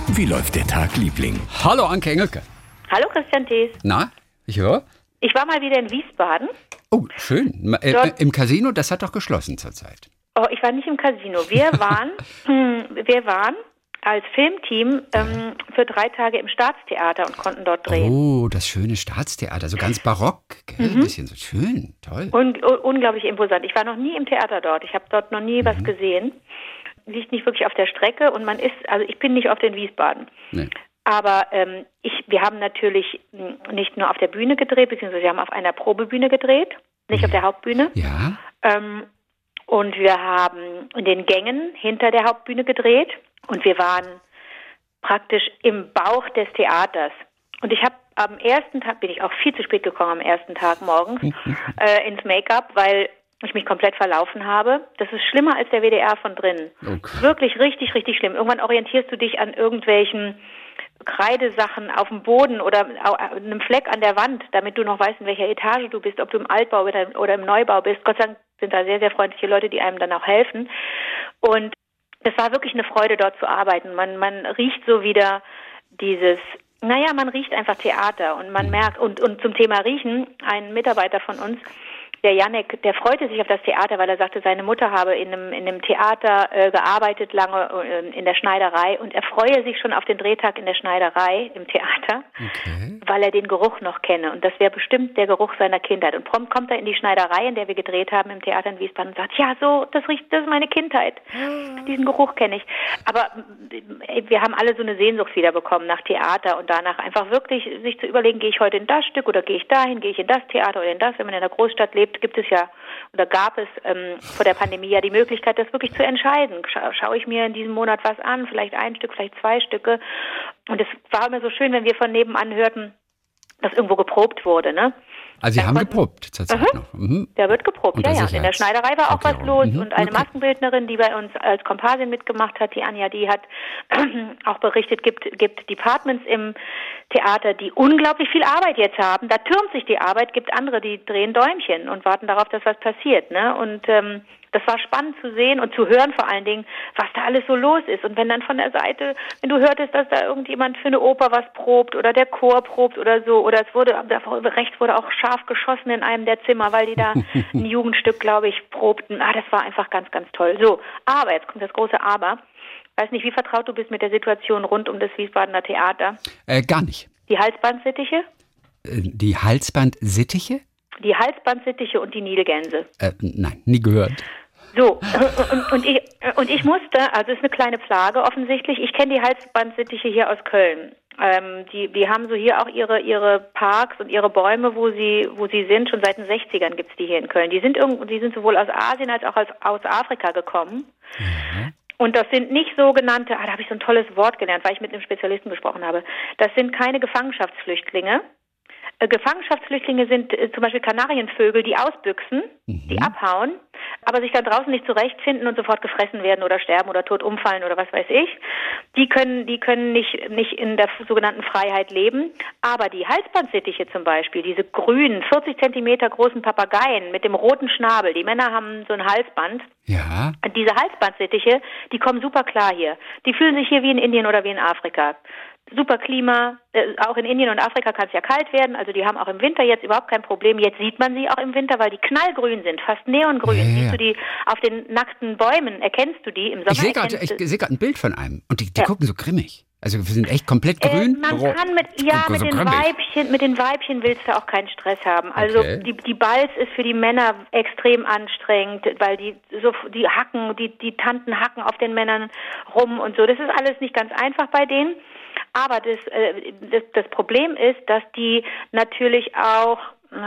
Wie läuft der Tag, Liebling? Hallo Anke Engelke. Hallo Christian Thees. Na, ich höre. Ich war mal wieder in Wiesbaden. Oh, schön. Im Casino, das hat doch geschlossen zurzeit. Oh, ich war nicht im Casino. Wir waren als Filmteam für 3 Tage im Staatstheater und konnten dort drehen. Oh, das schöne Staatstheater, so ganz barock, gell? Ein bisschen so schön, toll. Und unglaublich imposant. Ich war noch nie im Theater dort. Ich habe dort noch nie was gesehen. Liegt nicht wirklich auf der Strecke und ich bin nicht oft in Wiesbaden. Nee. Aber wir haben natürlich nicht nur auf der Bühne gedreht, beziehungsweise wir haben auf einer Probebühne gedreht, nicht auf der Hauptbühne. Ja. Und wir haben in den Gängen hinter der Hauptbühne gedreht und wir waren praktisch im Bauch des Theaters. Und ich habe am ersten Tag, bin ich auch viel zu spät gekommen am ersten Tag morgens ins Make-up, weil ich mich komplett verlaufen habe. Das ist schlimmer als der WDR von drinnen. Okay. Wirklich richtig, richtig schlimm. Irgendwann orientierst du dich an irgendwelchen Kreidesachen auf dem Boden oder einem Fleck an der Wand, damit du noch weißt, in welcher Etage du bist, ob du im Altbau oder im Neubau bist. Gott sei Dank sind da sehr, sehr freundliche Leute, die einem dann auch helfen. Und es war wirklich eine Freude, dort zu arbeiten. Man riecht so wieder man riecht einfach Theater und man merkt, und zum Thema Riechen, ein Mitarbeiter von uns, der Jannek, der freute sich auf das Theater, weil er sagte, seine Mutter habe in einem Theater gearbeitet, lange in der Schneiderei, und er freue sich schon auf den Drehtag in der Schneiderei im Theater, weil er den Geruch noch kenne. Und das wäre bestimmt der Geruch seiner Kindheit. Und prompt kommt er in die Schneiderei, in der wir gedreht haben im Theater in Wiesbaden, und sagt, ja, so, das ist meine Kindheit. Diesen Geruch kenne ich. Aber wir haben alle so eine Sehnsucht wieder bekommen nach Theater und danach einfach wirklich sich zu überlegen, gehe ich heute in das Stück oder gehe ich dahin, gehe ich in das Theater oder in das. Wenn man in der Großstadt lebt, gibt es ja oder gab es vor der Pandemie ja die Möglichkeit, das wirklich zu entscheiden. Schaue ich mir in diesem Monat was an, vielleicht ein Stück, vielleicht 2 Stücke. Und es war immer so schön, wenn wir von nebenan hörten, dass irgendwo geprobt wurde, ne? Also Sie haben geprobt zurzeit noch? Da wird geprobt, ja. In der Schneiderei war auch was los und eine Maskenbildnerin, die bei uns als Komparsin mitgemacht hat, die Anja, die hat auch berichtet, gibt Departments im Theater, die unglaublich viel Arbeit jetzt haben. Da türmt sich die Arbeit, gibt andere, die drehen Däumchen und warten darauf, dass was passiert, ne? Und das war spannend zu sehen und zu hören vor allen Dingen, was da alles so los ist. Und wenn dann von der Seite, wenn du hörtest, dass da irgendjemand für eine Oper was probt oder der Chor probt oder so, oder rechts wurde auch scharf geschossen in einem der Zimmer, weil die da ein Jugendstück, glaube ich, probten. Das war einfach ganz, ganz toll. So, aber, jetzt kommt das große Aber. Weiß nicht, wie vertraut du bist mit der Situation rund um das Wiesbadener Theater? Gar nicht. Die Halsbandsittiche? Die Halsbandsittiche? Die Halsbandsittiche und die Nilgänse. Nein, nie gehört. So, und ich musste, also es ist eine kleine Plage offensichtlich, ich kenne die Halsbandsittiche hier aus Köln. Die haben so hier auch ihre Parks und ihre Bäume, wo sie sind. Schon seit den 60ern gibt's die hier in Köln. Die sind sowohl aus Asien als auch aus Afrika gekommen. Mhm. Und das sind nicht sogenannte, da habe ich so ein tolles Wort gelernt, weil ich mit einem Spezialisten gesprochen habe. Das sind keine Gefangenschaftsflüchtlinge. Gefangenschaftsflüchtlinge sind zum Beispiel Kanarienvögel, die ausbüchsen, die abhauen, aber sich dann draußen nicht zurechtfinden und sofort gefressen werden oder sterben oder tot umfallen oder was weiß ich. Die können nicht in der sogenannten Freiheit leben. Aber die Halsbandsittiche zum Beispiel, diese grünen, 40 Zentimeter großen Papageien mit dem roten Schnabel, die Männer haben so ein Halsband. Ja. Und diese Halsbandsittiche, die kommen super klar hier. Die fühlen sich hier wie in Indien oder wie in Afrika. Super Klima, auch in Indien und Afrika kann es ja kalt werden, also die haben auch im Winter jetzt überhaupt kein Problem. Jetzt sieht man sie auch im Winter, weil die knallgrün sind, fast neongrün. Ja. Siehst du die auf den nackten Bäumen, erkennst du die im Sommer? Ich sehe gerade ein Bild von einem und die gucken so grimmig. Also wir sind echt komplett grün. Man kann mit den Weibchen willst du auch keinen Stress haben. Also die Balz ist für die Männer extrem anstrengend, weil die Tanten hacken auf den Männern rum und so. Das ist alles nicht ganz einfach bei denen. Aber das Problem ist, dass die natürlich auch,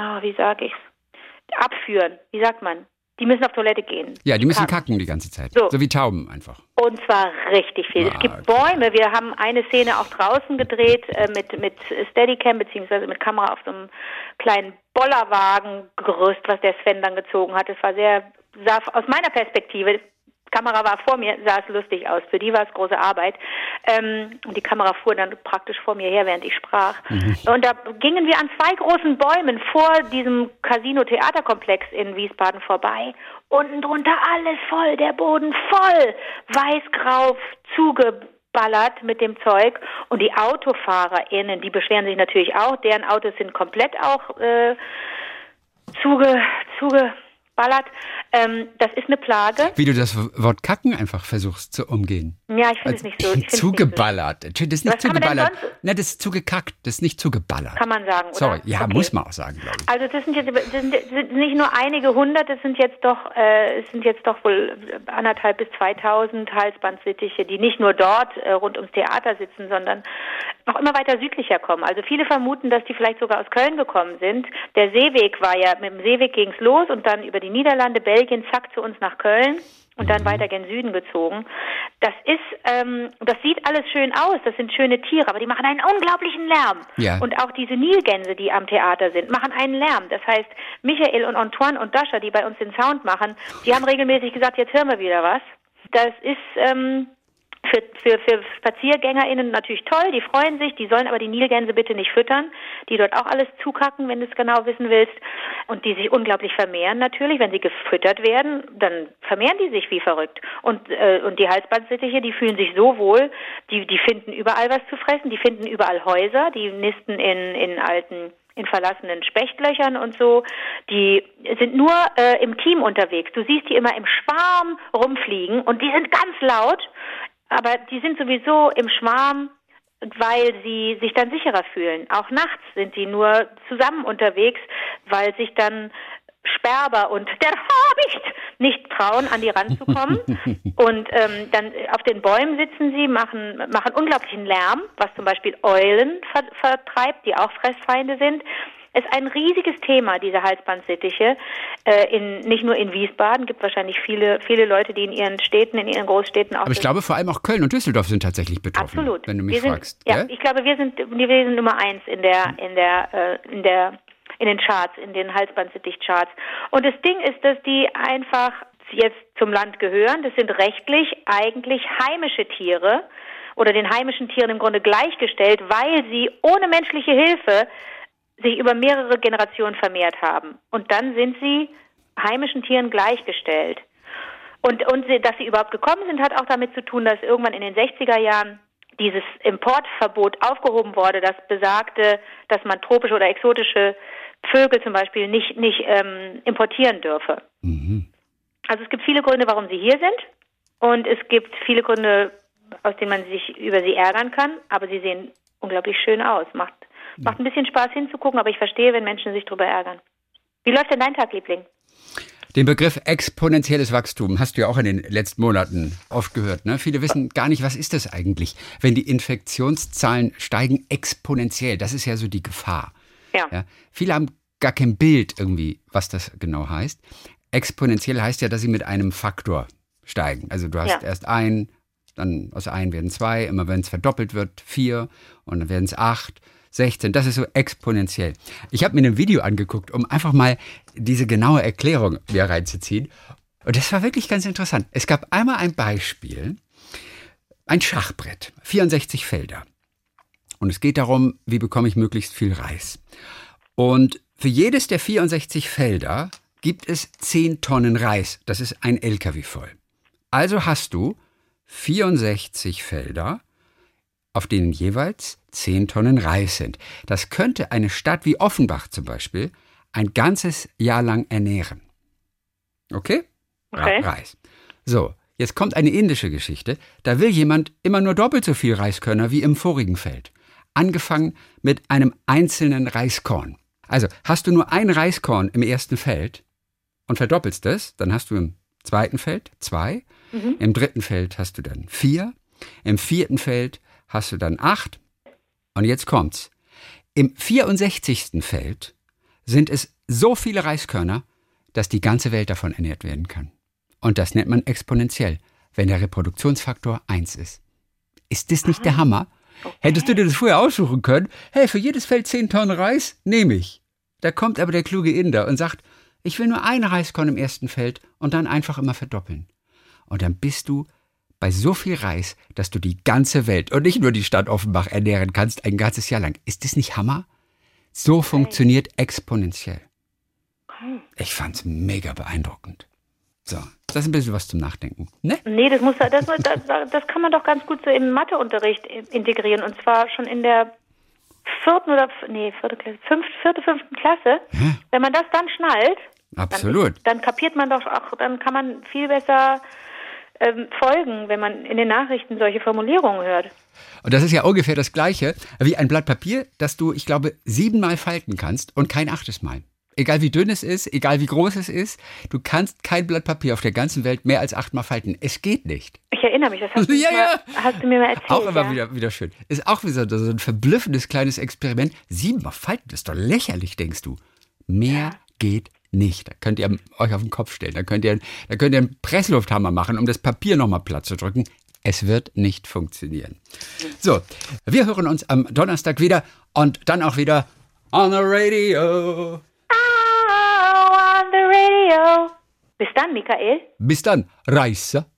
abführen. Wie sagt man? Die müssen auf Toilette gehen. Ja, die müssen kacken die ganze Zeit. So wie Tauben einfach. Und zwar richtig viel. Es gibt Bäume. Wir haben eine Szene auch draußen gedreht mit Steadicam beziehungsweise mit Kamera auf so einem kleinen Bollerwagengerüst, was der Sven dann gezogen hat. Es sah aus meiner Perspektive, Kamera war vor mir, sah es lustig aus. Für die war es große Arbeit. Und die Kamera fuhr dann praktisch vor mir her, während ich sprach. Und da gingen wir an 2 großen Bäumen vor diesem Casino-Theaterkomplex in Wiesbaden vorbei. Unten drunter alles voll, der Boden voll, weiß-grau zugebaut ballert mit dem Zeug. Und die AutofahrerInnen, die beschweren sich natürlich auch, deren Autos sind komplett auch zugeballert. Das ist eine Plage. Wie du das Wort Kacken einfach versuchst zu umgehen. Ja, ich finde es nicht so. Zugeballert. Das ist nicht zugeballert. Nein, das ist zugekackt. Das ist nicht zugeballert. Kann man sagen, oder? Sorry, ja, okay. Muss man auch sagen, glaube ich. Also das sind nicht nur einige hundert, es sind jetzt doch wohl 1.500 bis 2.000 Halsbandsittiche, die nicht nur dort rund ums Theater sitzen, sondern auch immer weiter südlicher kommen. Also viele vermuten, dass die vielleicht sogar aus Köln gekommen sind. Der Seeweg war ja, mit dem Seeweg ging es los und dann über die Niederlande, Belgien, zack zu uns nach Köln. Und dann weiter gen Süden gezogen. Das sieht alles schön aus, das sind schöne Tiere, aber die machen einen unglaublichen Lärm. Ja. Und auch diese Nilgänse, die am Theater sind, machen einen Lärm. Das heißt, Michael und Antoine und Dasha, die bei uns den Sound machen, die haben regelmäßig gesagt, jetzt hören wir wieder was. Das ist für SpaziergängerInnen natürlich toll, die freuen sich, die sollen aber die Nilgänse bitte nicht füttern, die dort auch alles zukacken, wenn du es genau wissen willst, und die sich unglaublich vermehren natürlich. Wenn sie gefüttert werden, dann vermehren die sich wie verrückt. Und die Halsbandsittiche, die fühlen sich so wohl, die finden überall was zu fressen, die finden überall Häuser, die nisten in verlassenen Spechtlöchern und so. Die sind nur im Team unterwegs. Du siehst die immer im Schwarm rumfliegen und die sind ganz laut. Aber die sind sowieso im Schwarm, weil sie sich dann sicherer fühlen. Auch nachts sind die nur zusammen unterwegs, weil sich dann Sperber und der Habicht nicht trauen, an die ranzukommen. Und dann auf den Bäumen sitzen sie, machen unglaublichen Lärm, was zum Beispiel Eulen vertreibt, die auch Fressfeinde sind. Es ist ein riesiges Thema, diese Halsbandsittiche. Nicht nur in Wiesbaden, gibt wahrscheinlich viele Leute, die in ihren Städten, in ihren Großstädten auch. Aber ich glaube, vor allem auch Köln und Düsseldorf sind tatsächlich betroffen. Absolut. Wenn du mich fragst. Ja, ich glaube, wir sind Nummer 1 in den Charts, in den Halsbandsittich-Charts. Und das Ding ist, dass die einfach jetzt zum Land gehören. Das sind rechtlich eigentlich heimische Tiere oder den heimischen Tieren im Grunde gleichgestellt, weil sie ohne menschliche Hilfe sich über mehrere Generationen vermehrt haben. Und dann sind sie heimischen Tieren gleichgestellt. Und dass sie überhaupt gekommen sind, hat auch damit zu tun, dass irgendwann in den 60er Jahren dieses Importverbot aufgehoben wurde, das besagte, dass man tropische oder exotische Vögel zum Beispiel nicht importieren dürfe. Mhm. Also es gibt viele Gründe, warum sie hier sind. Und es gibt viele Gründe, aus denen man sich über sie ärgern kann. Aber sie sehen unglaublich schön aus. Macht ein bisschen Spaß hinzugucken, aber ich verstehe, wenn Menschen sich darüber ärgern. Wie läuft denn dein Tag, Liebling? Den Begriff exponentielles Wachstum hast du ja auch in den letzten Monaten oft gehört. Ne? Viele wissen gar nicht, was ist das eigentlich, wenn die Infektionszahlen steigen exponentiell. Das ist ja so die Gefahr. Ja. Viele haben gar kein Bild irgendwie, was das genau heißt. Exponentiell heißt ja, dass sie mit einem Faktor steigen. Also du hast erst dann aus 1 werden 2, immer wenn es verdoppelt wird 4 und dann werden es 8. 16, das ist so exponentiell. Ich habe mir ein Video angeguckt, um einfach mal diese genaue Erklärung mir reinzuziehen. Und das war wirklich ganz interessant. Es gab einmal ein Beispiel, ein Schachbrett, 64 Felder. Und es geht darum, wie bekomme ich möglichst viel Reis. Und für jedes der 64 Felder gibt es 10 Tonnen Reis. Das ist ein LKW voll. Also hast du 64 Felder, auf denen jeweils 10 Tonnen Reis sind. Das könnte eine Stadt wie Offenbach zum Beispiel ein ganzes Jahr lang ernähren. Okay? Reis. So, jetzt kommt eine indische Geschichte. Da will jemand immer nur doppelt so viel Reiskörner wie im vorigen Feld. Angefangen mit einem einzelnen Reiskorn. Also hast du nur ein Reiskorn im ersten Feld und verdoppelst es, dann hast du im zweiten Feld 2, im dritten Feld hast du dann 4, im vierten Feld hast du dann 8. Und jetzt kommt's. Im 64. Feld sind es so viele Reiskörner, dass die ganze Welt davon ernährt werden kann. Und das nennt man exponentiell, wenn der Reproduktionsfaktor 1 ist. Ist das nicht der Hammer? Okay. Hättest du dir das vorher aussuchen können? Hey, für jedes Feld 10 Tonnen Reis? Nehme ich. Da kommt aber der kluge Inder und sagt, ich will nur ein Reiskorn im ersten Feld und dann einfach immer verdoppeln. Und dann bist du bei so viel Reis, dass du die ganze Welt und nicht nur die Stadt Offenbach ernähren kannst, ein ganzes Jahr lang. Ist das nicht Hammer? So funktioniert exponentiell. Ich fand's mega beeindruckend. So, das ist ein bisschen was zum Nachdenken. Ne? Nee, das kann man doch ganz gut so im Matheunterricht integrieren. Und zwar schon in der fünften Klasse. Wenn man das dann schnallt, Absolut. dann kapiert man doch auch, dann kann man viel besser folgen, wenn man in den Nachrichten solche Formulierungen hört. Und das ist ja ungefähr das Gleiche wie ein Blatt Papier, das du, ich glaube, 7-mal falten kannst und kein 8. Mal. Egal wie dünn es ist, egal wie groß es ist, du kannst kein Blatt Papier auf der ganzen Welt mehr als 8-mal falten. Es geht nicht. Ich erinnere mich, das hast du mir mal erzählt. Auch immer wieder schön. Ist auch wieder so ein verblüffendes kleines Experiment. 7-mal falten, das ist doch lächerlich, denkst du. Mehr geht nicht. Da könnt ihr euch auf den Kopf stellen. Da könnt ihr einen Presslufthammer machen, um das Papier nochmal platt zu drücken. Es wird nicht funktionieren. So, wir hören uns am Donnerstag wieder und dann auch wieder on the radio. On the radio. Bis dann, Michael. Bis dann, Reise.